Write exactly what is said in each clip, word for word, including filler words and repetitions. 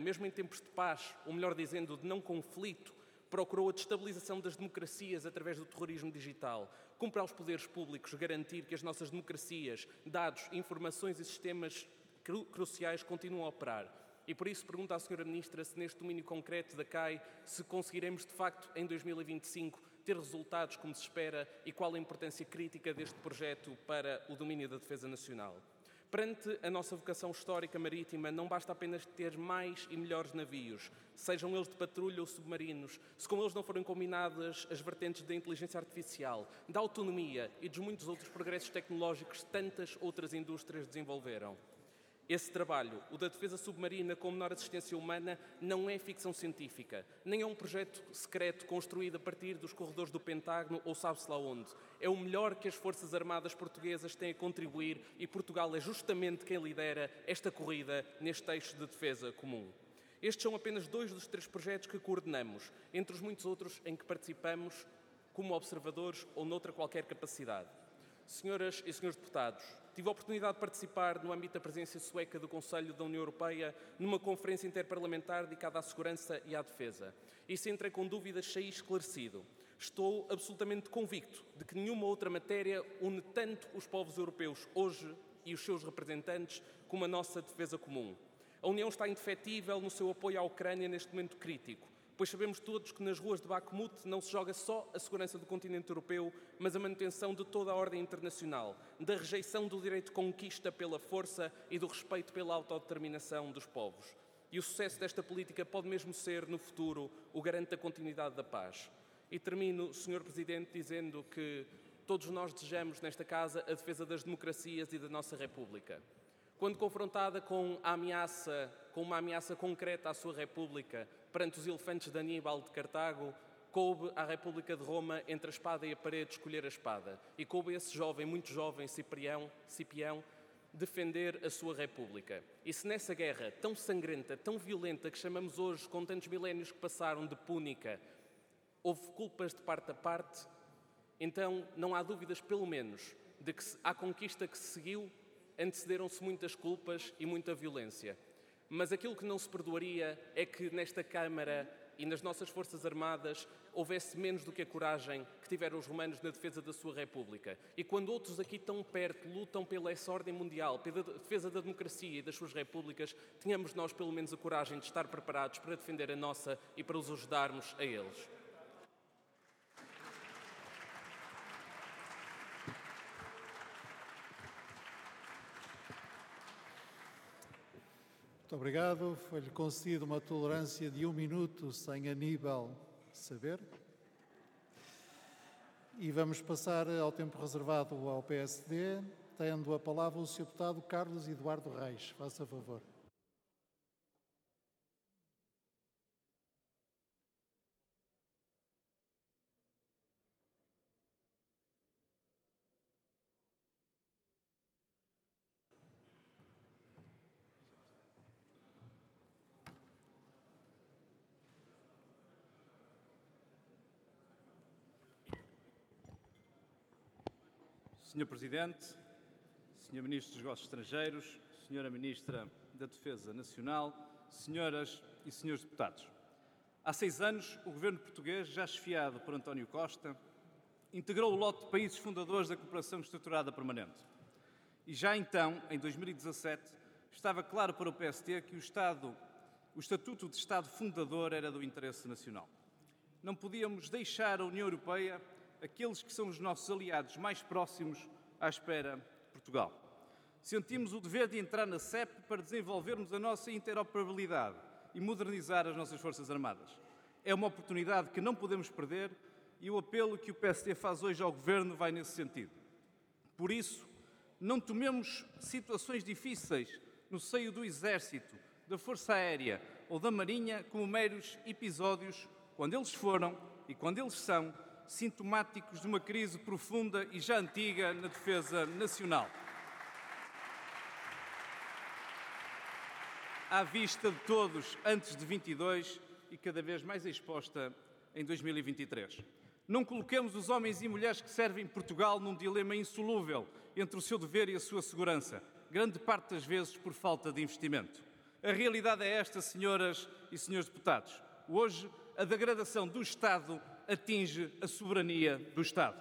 mesmo em tempos de paz, ou melhor dizendo, de não conflito, procurou a destabilização das democracias através do terrorismo digital. Cumpre aos poderes públicos garantir que as nossas democracias, dados, informações e sistemas cru- cruciais continuam a operar. E por isso pergunto à senhora Ministra se neste domínio concreto da C A I, se conseguiremos de facto em dois mil e vinte e cinco ter resultados como se espera e qual a importância crítica deste projeto para o domínio da defesa nacional. Perante a nossa vocação histórica marítima, não basta apenas ter mais e melhores navios, sejam eles de patrulha ou submarinos, se com eles não forem combinadas as vertentes da inteligência artificial, da autonomia e dos muitos outros progressos tecnológicos que tantas outras indústrias desenvolveram. Esse trabalho, o da defesa submarina com menor assistência humana, não é ficção científica, nem é um projeto secreto construído a partir dos corredores do Pentágono ou sabe-se lá onde. É o melhor que as Forças Armadas portuguesas têm a contribuir e Portugal é justamente quem lidera esta corrida neste eixo de defesa comum. Estes são apenas dois dos três projetos que coordenamos, entre os muitos outros em que participamos como observadores ou noutra qualquer capacidade. Senhoras e senhores deputados, tive a oportunidade de participar no âmbito da presidência sueca do Conselho da União Europeia numa conferência interparlamentar dedicada à segurança e à defesa. E se entrei com dúvidas, saí esclarecido. Estou absolutamente convicto de que nenhuma outra matéria une tanto os povos europeus hoje e os seus representantes como a nossa defesa comum. A União está indefetível no seu apoio à Ucrânia neste momento crítico, pois sabemos todos que nas ruas de Bakhmut não se joga só a segurança do continente europeu, mas a manutenção de toda a ordem internacional, da rejeição do direito de conquista pela força e do respeito pela autodeterminação dos povos. E o sucesso desta política pode mesmo ser, no futuro, o garante da continuidade da paz. E termino, senhor Presidente, dizendo que todos nós desejamos nesta Casa a defesa das democracias e da nossa República. Quando confrontada com, a ameaça, com uma ameaça concreta à sua República perante os elefantes de Aníbal de Cartago, coube à República de Roma, entre a espada e a parede, escolher a espada. E coube a esse jovem, muito jovem, Ciprião, Cipião, defender a sua República. E se nessa guerra tão sangrenta, tão violenta, que chamamos hoje, com tantos milénios que passaram, de púnica, houve culpas de parte a parte, então não há dúvidas, pelo menos, de que à conquista que se seguiu antecederam-se muitas culpas e muita violência. Mas aquilo que não se perdoaria é que nesta Câmara e nas nossas Forças Armadas houvesse menos do que a coragem que tiveram os romanos na defesa da sua República. E quando outros aqui tão perto lutam pela essa ordem mundial, pela defesa da democracia e das suas repúblicas, tenhamos nós pelo menos a coragem de estar preparados para defender a nossa e para os ajudarmos a eles. Muito obrigado. Foi-lhe concedida uma tolerância de um minuto sem Aníbal saber. E vamos passar ao tempo reservado ao P S D, tendo a palavra o senhor deputado Carlos Eduardo Reis. Faça favor. senhor Presidente, senhor Ministro dos Negócios Estrangeiros, senhora Ministra da Defesa Nacional, senhoras e senhores deputados. Há seis anos, o governo português, já chefiado por António Costa, integrou o lote de países fundadores da cooperação estruturada permanente. E já então, em dois mil e dezassete, estava claro para o P S D que o, Estado, o Estatuto de Estado fundador era do interesse nacional. Não podíamos deixar a União Europeia aqueles que são os nossos aliados mais próximos à espera de Portugal. Sentimos o dever de entrar na C E P para desenvolvermos a nossa interoperabilidade e modernizar as nossas Forças Armadas. É uma oportunidade que não podemos perder e o apelo que o P S D faz hoje ao Governo vai nesse sentido. Por isso, não tomemos situações difíceis no seio do Exército, da Força Aérea ou da Marinha como meros episódios, quando eles foram e quando eles são sintomáticos de uma crise profunda e já antiga na defesa nacional. À vista de todos antes de vinte e dois e cada vez mais exposta em dois mil e vinte e três. Não coloquemos os homens e mulheres que servem Portugal num dilema insolúvel entre o seu dever e a sua segurança, grande parte das vezes por falta de investimento. A realidade é esta, senhoras e senhores deputados. Hoje, a degradação do Estado atinge a soberania do Estado.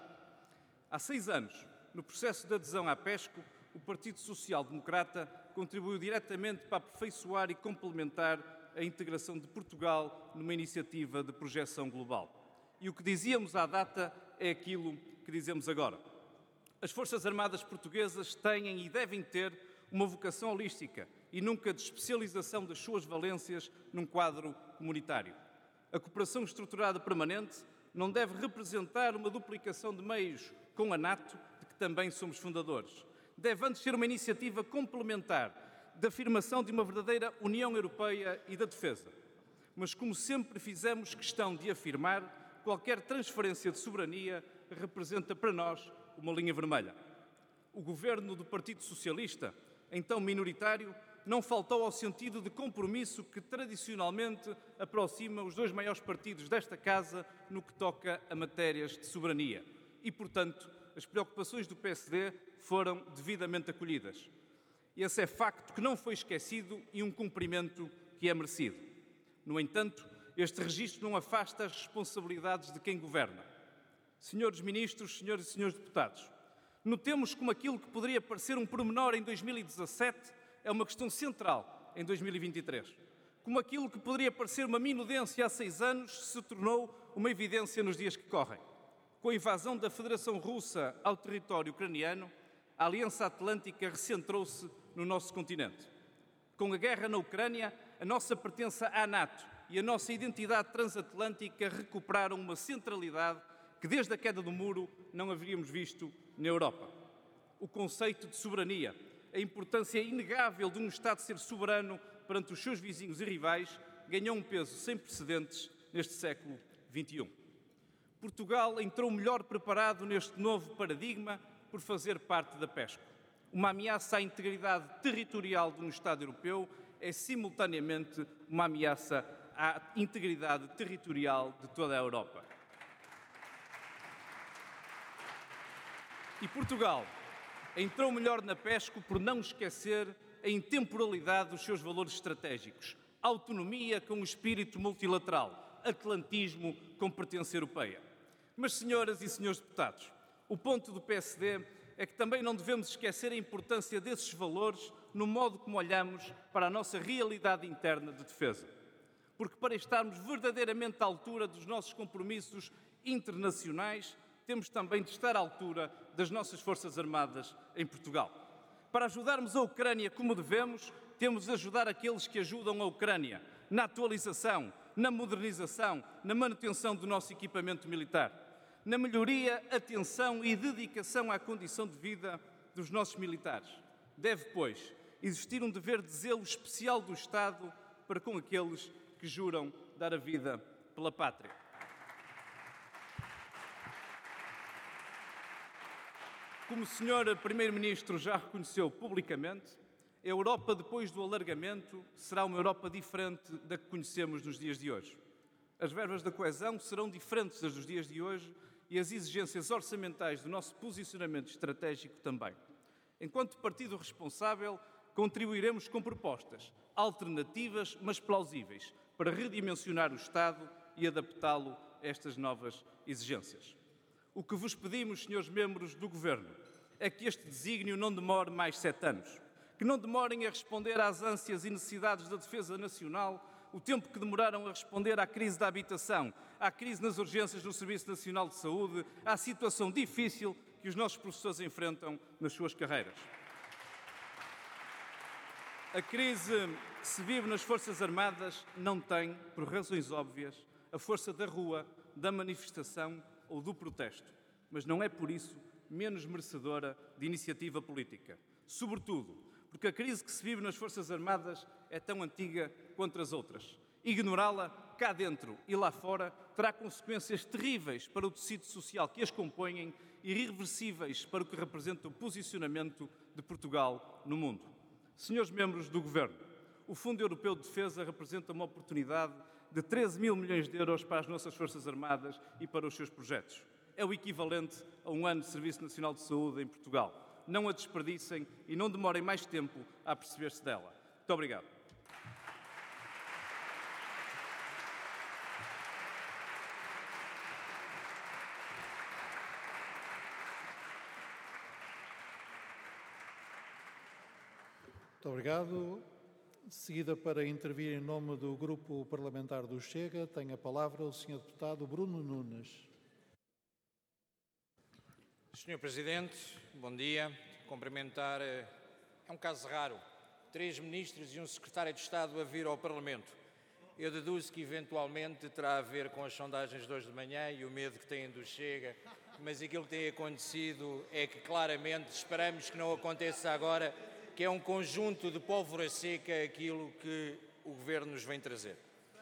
Há seis anos, no processo de adesão à PESCO, o Partido Social Democrata contribuiu diretamente para aperfeiçoar e complementar a integração de Portugal numa iniciativa de projeção global. E o que dizíamos à data é aquilo que dizemos agora. As Forças Armadas Portuguesas têm e devem ter uma vocação holística e nunca de especialização das suas valências num quadro comunitário. A cooperação estruturada permanente não deve representar uma duplicação de meios com a NATO, de que também somos fundadores. Deve antes ser uma iniciativa complementar da afirmação de uma verdadeira União Europeia e da defesa. Mas, como sempre fizemos questão de afirmar, qualquer transferência de soberania representa para nós uma linha vermelha. O governo do Partido Socialista, então minoritário, não faltou ao sentido de compromisso que tradicionalmente aproxima os dois maiores partidos desta Casa no que toca a matérias de soberania. E, portanto, as preocupações do P S D foram devidamente acolhidas. Esse é facto que não foi esquecido e um cumprimento que é merecido. No entanto, este registro não afasta as responsabilidades de quem governa. Senhores Ministros, senhores e senhores deputados, notemos como aquilo que poderia parecer um pormenor em dois mil e dezassete é uma questão central em dois mil e vinte e três. Como aquilo que poderia parecer uma minudência há seis anos se tornou uma evidência nos dias que correm. Com a invasão da Federação Russa ao território ucraniano, a Aliança Atlântica recentrou-se no nosso continente. Com a guerra na Ucrânia, a nossa pertença à NATO e a nossa identidade transatlântica recuperaram uma centralidade que desde a queda do muro não havíamos visto na Europa. O conceito de soberania, a importância inegável de um Estado ser soberano perante os seus vizinhos e rivais, ganhou um peso sem precedentes neste século vinte e um. Portugal entrou melhor preparado neste novo paradigma por fazer parte da PESCO. Uma ameaça à integridade territorial de um Estado europeu é simultaneamente uma ameaça à integridade territorial de toda a Europa. E Portugal entrou melhor na PESCO por não esquecer a intemporalidade dos seus valores estratégicos, autonomia com o espírito multilateral, atlantismo com pertença europeia. Mas, senhoras e senhores deputados, o ponto do P S D é que também não devemos esquecer a importância desses valores no modo como olhamos para a nossa realidade interna de defesa. Porque para estarmos verdadeiramente à altura dos nossos compromissos internacionais, temos também de estar à altura das nossas Forças Armadas em Portugal. Para ajudarmos a Ucrânia como devemos, temos de ajudar aqueles que ajudam a Ucrânia na atualização, na modernização, na manutenção do nosso equipamento militar, na melhoria, atenção e dedicação à condição de vida dos nossos militares. Deve, pois, existir um dever de zelo especial do Estado para com aqueles que juram dar a vida pela pátria. Como o senhor Primeiro-Ministro já reconheceu publicamente, a Europa depois do alargamento será uma Europa diferente da que conhecemos nos dias de hoje. As verbas da coesão serão diferentes das dos dias de hoje e as exigências orçamentais do nosso posicionamento estratégico também. Enquanto partido responsável, contribuiremos com propostas alternativas, mas plausíveis, para redimensionar o Estado e adaptá-lo a estas novas exigências. O que vos pedimos, senhores membros do Governo, é que este desígnio não demore mais sete anos, que não demorem a responder às ânsias e necessidades da defesa nacional o tempo que demoraram a responder à crise da habitação, à crise nas urgências do Serviço Nacional de Saúde, à situação difícil que os nossos professores enfrentam nas suas carreiras. A crise que se vive nas Forças Armadas não tem, por razões óbvias, a força da rua, da manifestação ou do protesto, mas não é por isso menos merecedora de iniciativa política. Sobretudo, porque a crise que se vive nas Forças Armadas é tão antiga quanto as outras. Ignorá-la, cá dentro e lá fora, terá consequências terríveis para o tecido social que as compõem e irreversíveis para o que representa o posicionamento de Portugal no mundo. Senhores membros do Governo, o Fundo Europeu de Defesa representa uma oportunidade de treze mil milhões de euros para as nossas Forças Armadas e para os seus projetos. É o equivalente a um ano de Serviço Nacional de Saúde em Portugal. Não a desperdicem e não demorem mais tempo a perceber-se dela. Muito obrigado. Muito obrigado. De seguida, para intervir em nome do Grupo Parlamentar do Chega, tem a palavra o senhor Deputado Bruno Nunes. senhor Presidente, bom dia. Cumprimentar, é um caso raro, três ministros e um secretário de Estado a vir ao Parlamento. Eu deduzo que eventualmente terá a ver com as sondagens de hoje de manhã e o medo que têm do Chega, mas aquilo que tem acontecido é que claramente esperamos que não aconteça agora, que é um conjunto de pólvora seca aquilo que o Governo nos vem trazer.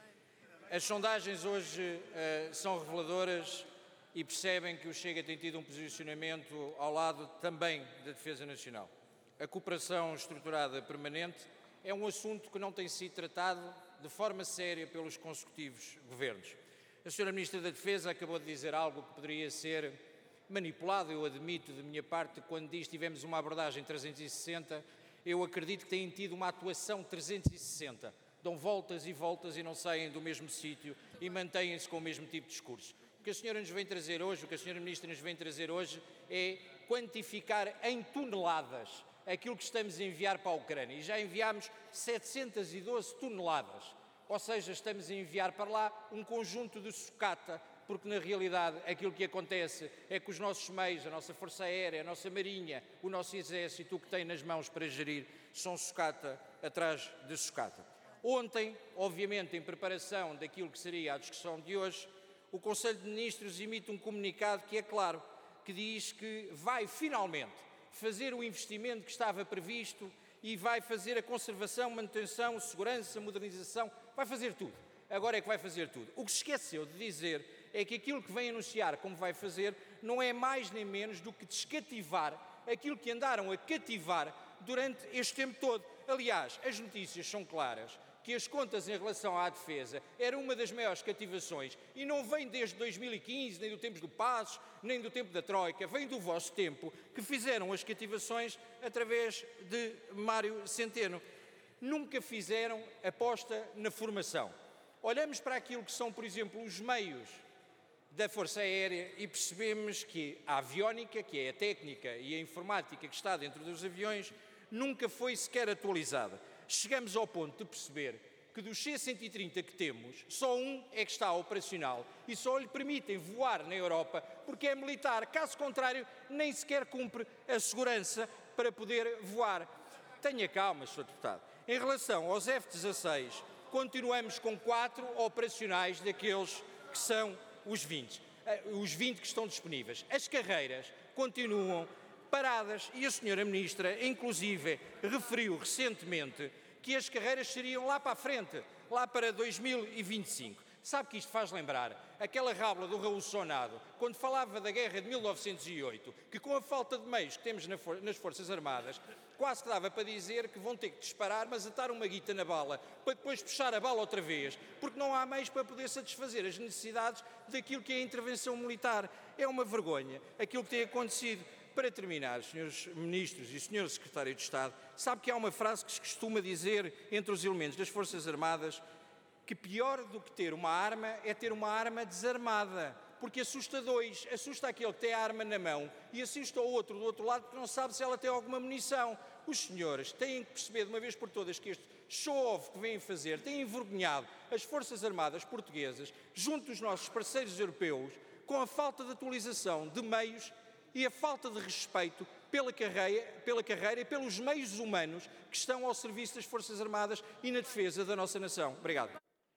As sondagens hoje uh, são reveladoras e percebem que o Chega tem tido um posicionamento ao lado também da defesa nacional. A cooperação estruturada permanente é um assunto que não tem sido tratado de forma séria pelos consecutivos governos. A senhora Ministra da Defesa acabou de dizer algo que poderia ser manipulado, eu admito de minha parte, quando diz que tivemos uma abordagem trezentos e sessenta, eu acredito que têm tido uma atuação trezentos e sessenta. Dão voltas e voltas e não saem do mesmo sítio e mantêm-se com o mesmo tipo de discurso. O que a senhora nos vem trazer hoje, o que a senhora Ministra nos vem trazer hoje é quantificar em toneladas aquilo que estamos a enviar para a Ucrânia. E já enviámos setecentas e doze toneladas. Ou seja, estamos a enviar para lá um conjunto de sucata, porque na realidade aquilo que acontece é que os nossos meios, a nossa Força Aérea, a nossa Marinha, o nosso Exército, o que tem nas mãos para gerir, são sucata atrás de sucata. Ontem, obviamente, em preparação daquilo que seria a discussão de hoje, o Conselho de Ministros emite um comunicado que é claro, que diz que vai finalmente fazer o investimento que estava previsto e vai fazer a conservação, manutenção, segurança, modernização, vai fazer tudo. Agora é que vai fazer tudo. O que se esqueceu de dizer é que aquilo que vem anunciar como vai fazer não é mais nem menos do que descativar aquilo que andaram a cativar durante este tempo todo. Aliás, as notícias são claras, que as contas em relação à defesa eram uma das maiores cativações e não vem desde dois mil e quinze, nem do tempo do Passos, nem do tempo da Troika, vem do vosso tempo, que fizeram as cativações através de Mário Centeno. Nunca fizeram aposta na formação. Olhamos para aquilo que são, por exemplo, os meios da Força Aérea e percebemos que a aviónica, que é a técnica e a informática que está dentro dos aviões, nunca foi sequer atualizada. Chegamos ao ponto de perceber que dos C cento e trinta que temos, só um é que está operacional e só lhe permitem voar na Europa porque é militar. Caso contrário, nem sequer cumpre a segurança para poder voar. Tenha calma, senhor Deputado. Em relação aos F dezasseis, continuamos com quatro operacionais daqueles que são os vinte. Os vinte que estão disponíveis. As carreiras continuam paradas e a senhora Ministra, inclusive, referiu recentemente que as carreiras seriam lá para a frente, lá para dois mil e vinte e cinco. Sabe que isto faz lembrar aquela rábula do Raul Sonado, quando falava da guerra de mil novecentos e oito, que com a falta de meios que temos nas Forças Armadas, quase que dava para dizer que vão ter que disparar, mas atar uma guita na bala, para depois puxar a bala outra vez, porque não há meios para poder satisfazer as necessidades daquilo que é a intervenção militar. É uma vergonha aquilo que tem acontecido. Para terminar, senhores Ministros e senhor Secretário de Estado, sabe que há uma frase que se costuma dizer entre os elementos das Forças Armadas que pior do que ter uma arma é ter uma arma desarmada, porque assusta dois, assusta aquele que tem a arma na mão e assusta o outro do outro lado porque não sabe se ela tem alguma munição. Os senhores têm que perceber de uma vez por todas que este show-off que vêm fazer tem envergonhado as Forças Armadas portuguesas junto dos nossos parceiros europeus com a falta de atualização de meios e a falta de respeito pela carreira, pela carreira e pelos meios humanos que estão ao serviço das Forças Armadas e na defesa da nossa nação. Obrigado.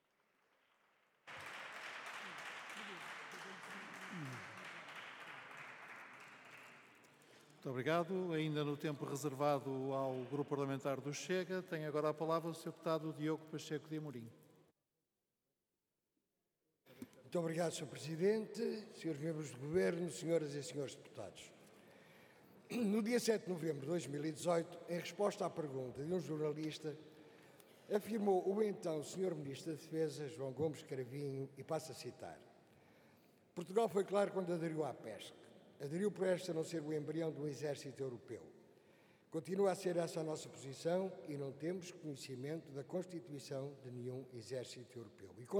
Muito obrigado. Ainda no tempo reservado ao Grupo Parlamentar do Chega, tem agora a palavra o senhor Deputado Diogo Pacheco de Amorim. Muito obrigado, senhor Presidente, senhores membros do Governo, senhoras e senhores deputados. No dia sete de novembro de dois mil e dezoito, em resposta à pergunta de um jornalista, afirmou o então senhor Ministro da Defesa, João Gomes Cravinho, e passo a citar: Portugal foi claro quando aderiu à PESC. Aderiu por esta não ser o embrião de um exército europeu. Continua a ser essa a nossa posição e não temos conhecimento da constituição de nenhum exército europeu. E